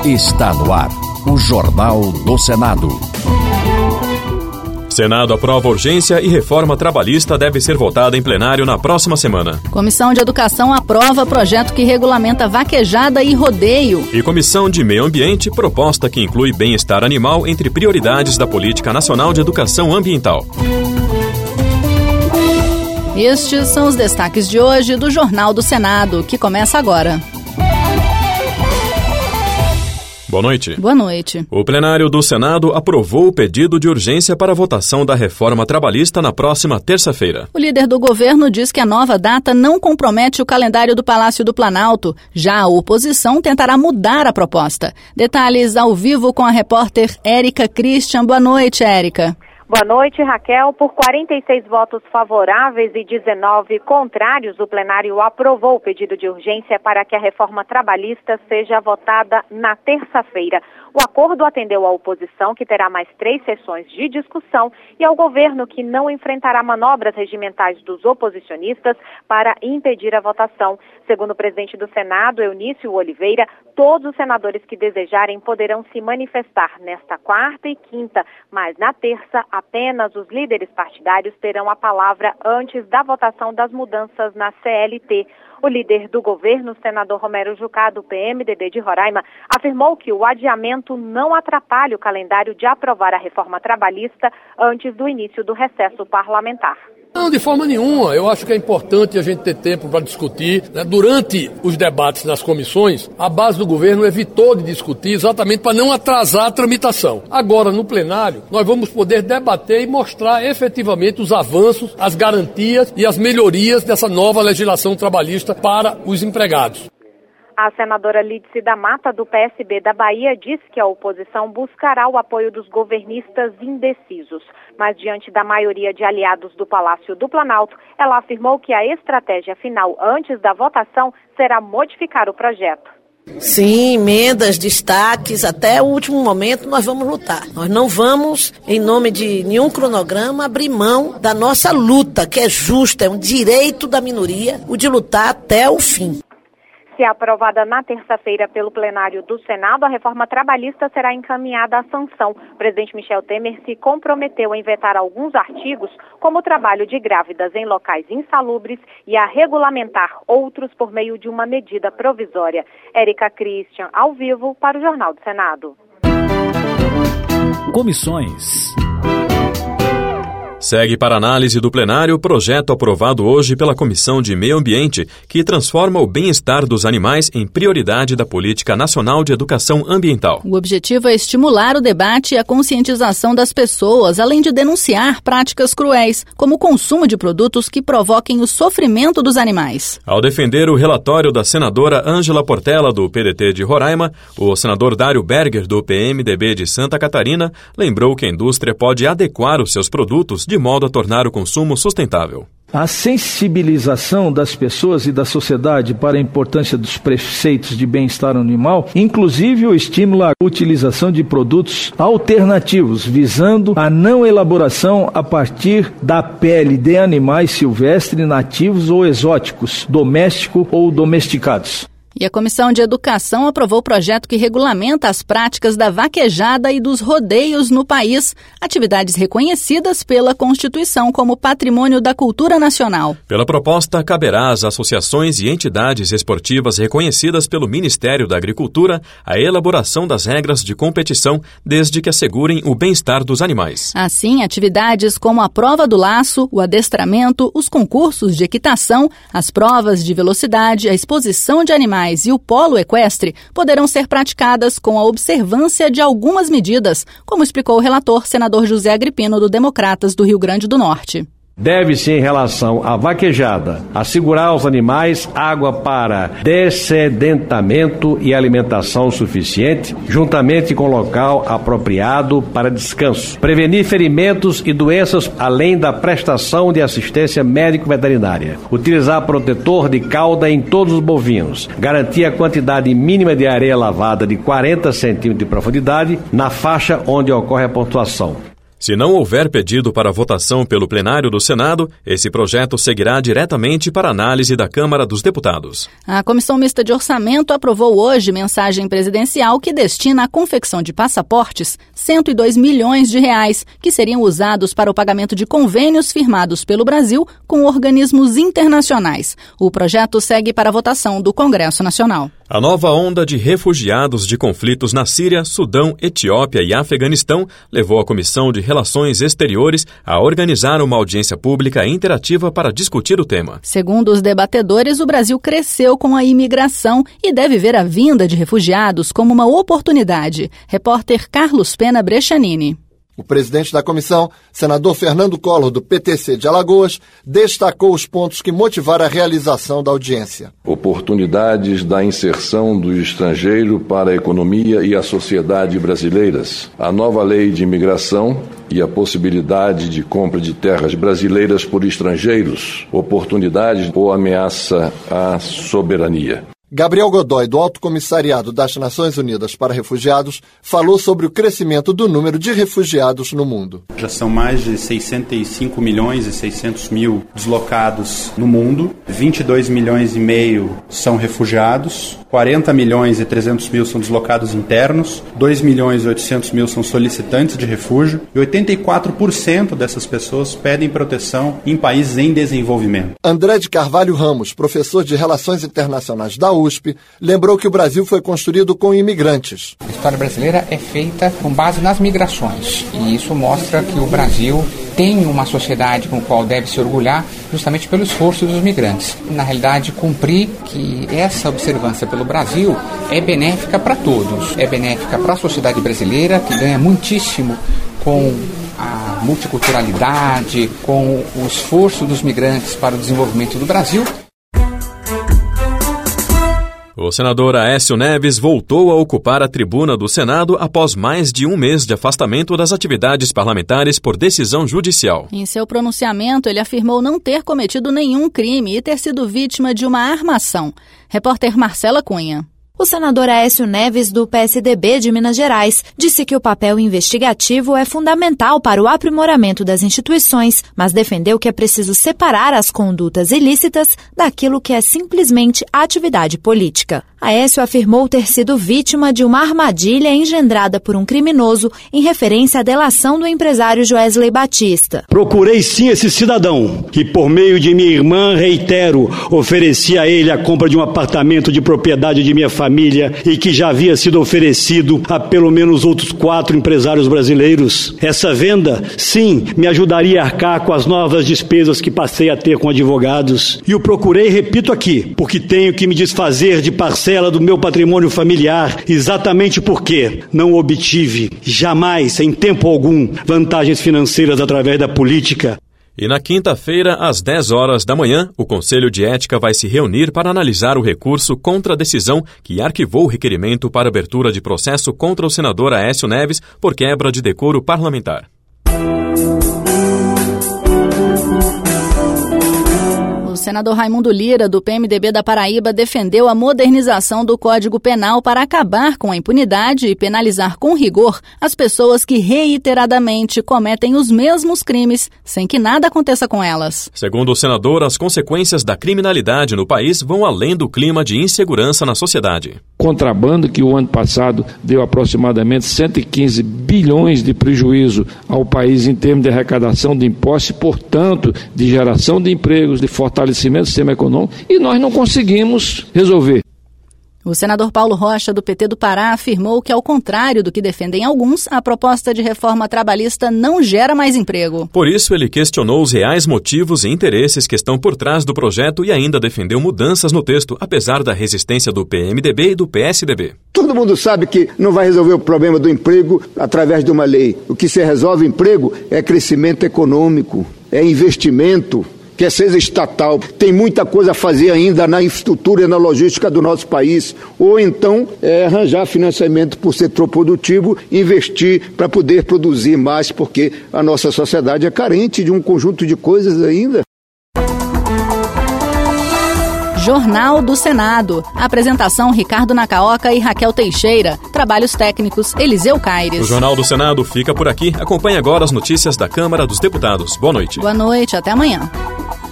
Está no ar o Jornal do Senado. Senado aprova urgência e reforma trabalhista deve ser votada em plenário na próxima semana. Comissão de Educação aprova projeto que regulamenta vaquejada e rodeio. E Comissão de Meio Ambiente proposta que inclui bem-estar animal entre prioridades da Política Nacional de Educação Ambiental. Estes são os destaques de hoje do Jornal do Senado, que começa agora. Boa noite. Boa noite. O plenário do Senado aprovou o pedido de urgência para a votação da reforma trabalhista na próxima terça-feira. O líder do governo diz que a nova data não compromete o calendário do Palácio do Planalto. Já a oposição tentará mudar a proposta. Detalhes ao vivo com a repórter Érica Christian. Boa noite, Érica. Boa noite, Raquel. Por 46 votos favoráveis e 19 contrários, o plenário aprovou o pedido de urgência para que a reforma trabalhista seja votada na terça-feira. O acordo atendeu à oposição, que terá mais 3 sessões de discussão, e ao governo, que não enfrentará manobras regimentais dos oposicionistas para impedir a votação. Segundo o presidente do Senado, Eunício Oliveira, todos os senadores que desejarem poderão se manifestar nesta quarta e quinta, mas na terça apenas os líderes partidários terão a palavra antes da votação das mudanças na CLT. O líder do governo, o senador Romero Jucá, do PMDB de Roraima, afirmou que o adiamento não atrapalha o calendário de aprovar a reforma trabalhista antes do início do recesso parlamentar. Não, de forma nenhuma. Eu acho que é importante a gente ter tempo para discutir. Durante os debates nas comissões, a base do governo evitou de discutir exatamente para não atrasar a tramitação. Agora, no plenário, nós vamos poder debater e mostrar efetivamente os avanços, as garantias e as melhorias dessa nova legislação trabalhista para os empregados. A senadora Lídice da Mata, do PSB da Bahia, disse que a oposição buscará o apoio dos governistas indecisos. Mas, diante da maioria de aliados do Palácio do Planalto, ela afirmou que a estratégia final antes da votação será modificar o projeto. Sim, emendas, destaques, até o último momento nós vamos lutar. Nós não vamos, em nome de nenhum cronograma, abrir mão da nossa luta, que é justa, é um direito da minoria, o de lutar até o fim. Se aprovada na terça-feira pelo plenário do Senado, a reforma trabalhista será encaminhada à sanção. O presidente Michel Temer se comprometeu a vetar alguns artigos, como o trabalho de grávidas em locais insalubres, e a regulamentar outros por meio de uma medida provisória. Érica Christian, ao vivo, para o Jornal do Senado. Comissões. Segue para análise do plenário o projeto aprovado hoje pela Comissão de Meio Ambiente, que transforma o bem-estar dos animais em prioridade da Política Nacional de Educação Ambiental. O objetivo é estimular o debate e a conscientização das pessoas, além de denunciar práticas cruéis, como o consumo de produtos que provoquem o sofrimento dos animais. Ao defender o relatório da senadora Ângela Portela, do PDT de Roraima, o senador Dário Berger, do PMDB de Santa Catarina, lembrou que a indústria pode adequar os seus produtos de modo a tornar o consumo sustentável. A sensibilização das pessoas e da sociedade para a importância dos preceitos de bem-estar animal, inclusive o estímulo à utilização de produtos alternativos, visando a não elaboração a partir da pele de animais silvestres, nativos ou exóticos, domésticos ou domesticados. E a Comissão de Educação aprovou o projeto que regulamenta as práticas da vaquejada e dos rodeios no país, atividades reconhecidas pela Constituição como patrimônio da cultura nacional. Pela proposta, caberá às associações e entidades esportivas reconhecidas pelo Ministério da Agricultura a elaboração das regras de competição, desde que assegurem o bem-estar dos animais. Assim, atividades como a prova do laço, o adestramento, os concursos de equitação, as provas de velocidade, a exposição de animais e o polo equestre poderão ser praticadas com a observância de algumas medidas, como explicou o relator, senador José Agripino, do Democratas do Rio Grande do Norte. Deve-se, em relação à vaquejada, assegurar aos animais água para dessedentamento e alimentação suficiente, juntamente com local apropriado para descanso. Prevenir ferimentos e doenças, além da prestação de assistência médico-veterinária. Utilizar protetor de cauda em todos os bovinos. Garantir a quantidade mínima de areia lavada de 40 centímetros de profundidade na faixa onde ocorre a pontuação. Se não houver pedido para votação pelo plenário do Senado, esse projeto seguirá diretamente para análise da Câmara dos Deputados. A Comissão Mista de Orçamento aprovou hoje mensagem presidencial que destina à confecção de passaportes 102 milhões de reais, que seriam usados para o pagamento de convênios firmados pelo Brasil com organismos internacionais. O projeto segue para a votação do Congresso Nacional. A nova onda de refugiados de conflitos na Síria, Sudão, Etiópia e Afeganistão levou a Comissão de Relações Exteriores a organizar uma audiência pública interativa para discutir o tema. Segundo os debatedores, o Brasil cresceu com a imigração e deve ver a vinda de refugiados como uma oportunidade. Repórter Carlos Pena Brechanini. O presidente da comissão, senador Fernando Collor, do PTC de Alagoas, destacou os pontos que motivaram a realização da audiência. Oportunidades da inserção do estrangeiro para a economia e a sociedade brasileiras. A nova lei de imigração e a possibilidade de compra de terras brasileiras por estrangeiros. Oportunidade ou ameaça à soberania. Gabriel Godoy, do Alto Comissariado das Nações Unidas para Refugiados, falou sobre o crescimento do número de refugiados no mundo. Já são mais de 65 milhões e 600 mil deslocados no mundo, 22 milhões e meio são refugiados, 40 milhões e 300 mil são deslocados internos, 2 milhões e 800 mil são solicitantes de refúgio e 84% dessas pessoas pedem proteção em países em desenvolvimento. André de Carvalho Ramos, professor de Relações Internacionais da USP, lembrou que o Brasil foi construído com imigrantes. A história brasileira é feita com base nas migrações e isso mostra que o Brasil tem uma sociedade com a qual deve se orgulhar justamente pelo esforço dos migrantes. Na realidade, cumprir que essa observância pelo Brasil é benéfica para todos. É benéfica para a sociedade brasileira, que ganha muitíssimo com a multiculturalidade, com o esforço dos migrantes para o desenvolvimento do Brasil. O senador Aécio Neves voltou a ocupar a tribuna do Senado após mais de um mês de afastamento das atividades parlamentares por decisão judicial. Em seu pronunciamento, ele afirmou não ter cometido nenhum crime e ter sido vítima de uma armação. Repórter Marcela Cunha. O senador Aécio Neves, do PSDB de Minas Gerais, disse que o papel investigativo é fundamental para o aprimoramento das instituições, mas defendeu que é preciso separar as condutas ilícitas daquilo que é simplesmente atividade política. Aécio afirmou ter sido vítima de uma armadilha engendrada por um criminoso em referência à delação do empresário Joesley Batista. Procurei sim esse cidadão, que por meio de minha irmã, reitero, ofereci a ele a compra de um apartamento de propriedade de minha família e que já havia sido oferecido a pelo menos outros 4 empresários brasileiros. Essa venda, sim, me ajudaria a arcar com as novas despesas que passei a ter com advogados. E o procurei, repito aqui, porque tenho que me desfazer de parcela do meu patrimônio familiar, exatamente porque não obtive, jamais, em tempo algum, vantagens financeiras através da política. E na quinta-feira, às 10 horas da manhã, o Conselho de Ética vai se reunir para analisar o recurso contra a decisão que arquivou o requerimento para abertura de processo contra o senador Aécio Neves por quebra de decoro parlamentar. O senador Raimundo Lira, do PMDB da Paraíba, defendeu a modernização do Código Penal para acabar com a impunidade e penalizar com rigor as pessoas que reiteradamente cometem os mesmos crimes sem que nada aconteça com elas. Segundo o senador, as consequências da criminalidade no país vão além do clima de insegurança na sociedade. Contrabando, que o ano passado deu aproximadamente 115 bilhões de prejuízo ao país em termos de arrecadação de impostos e, portanto, de geração de empregos, de fortalecimento do sistema econômico, e nós não conseguimos resolver. O senador Paulo Rocha, do PT do Pará, afirmou que, ao contrário do que defendem alguns, a proposta de reforma trabalhista não gera mais emprego. Por isso, ele questionou os reais motivos e interesses que estão por trás do projeto e ainda defendeu mudanças no texto, apesar da resistência do PMDB e do PSDB. Todo mundo sabe que não vai resolver o problema do emprego através de uma lei. O que se resolve emprego é crescimento econômico, é investimento, quer seja estatal. Tem muita coisa a fazer ainda na infraestrutura e na logística do nosso país, ou então arranjar financiamento para o setor produtivo, investir para poder produzir mais, porque a nossa sociedade é carente de um conjunto de coisas ainda. Jornal do Senado. Apresentação Ricardo Nacaoca e Raquel Teixeira. Trabalhos técnicos Eliseu Caires. O Jornal do Senado fica por aqui. Acompanhe agora as notícias da Câmara dos Deputados. Boa noite. Boa noite, até amanhã.